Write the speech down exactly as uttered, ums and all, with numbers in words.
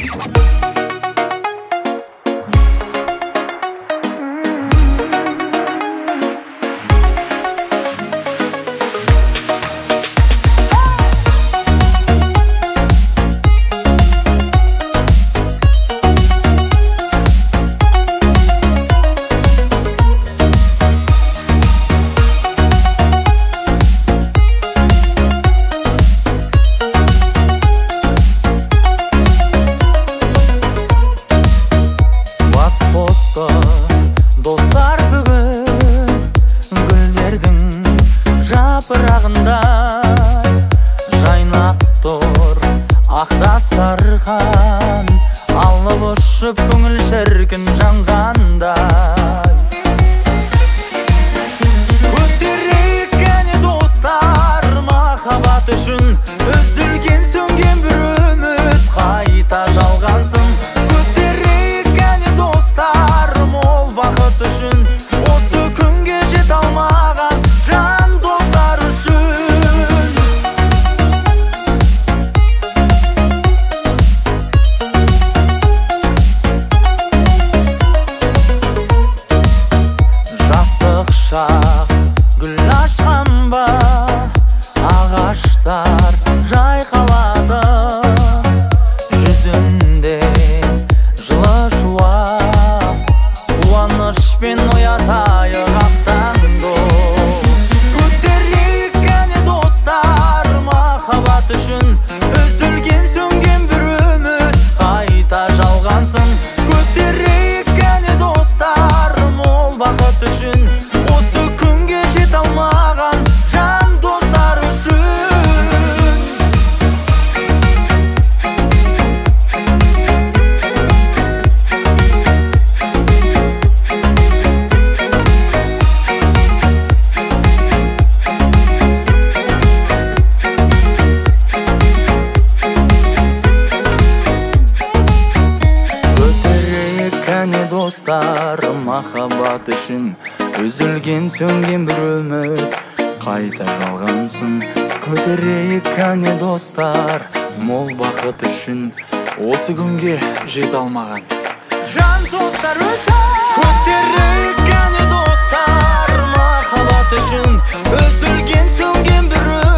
Достар бүгін гүлдердің жапырағындай жайнап тұр ақ дастархан, алып ұшып көңіл шіркін жанғандай. Көтерейік кәне достар, махаббат үшін үзілген сөнген бір үміт қайта жалғансын. Көтерейік кәне достар, мол бақыт үшін осы күнге жете алмаған жан достар үшін. Жастық шақ гүл ашқан ба, ағаштар жайқалады, жүзінде жылы шуақ, қуанышпен оятайық ақ таңды. Көтерейік кәне достар, махаббат үшін үзілген сөнген бір үміт қайта жалғансын. Көтерейік кәне достар, мол бақыт үшін осы күнге жете алмаған жан достар үшін. Көтерейік кәне достар, махаббат үшін үзілген сөнген бір үміт қайта жалғансын. Көтерейік кәне достар, мол бақыт үшін осы күнге жете алмаған жан достар үшін. Көтерейік кәне достар, махаббат үшін үзілген сөнген бір үміт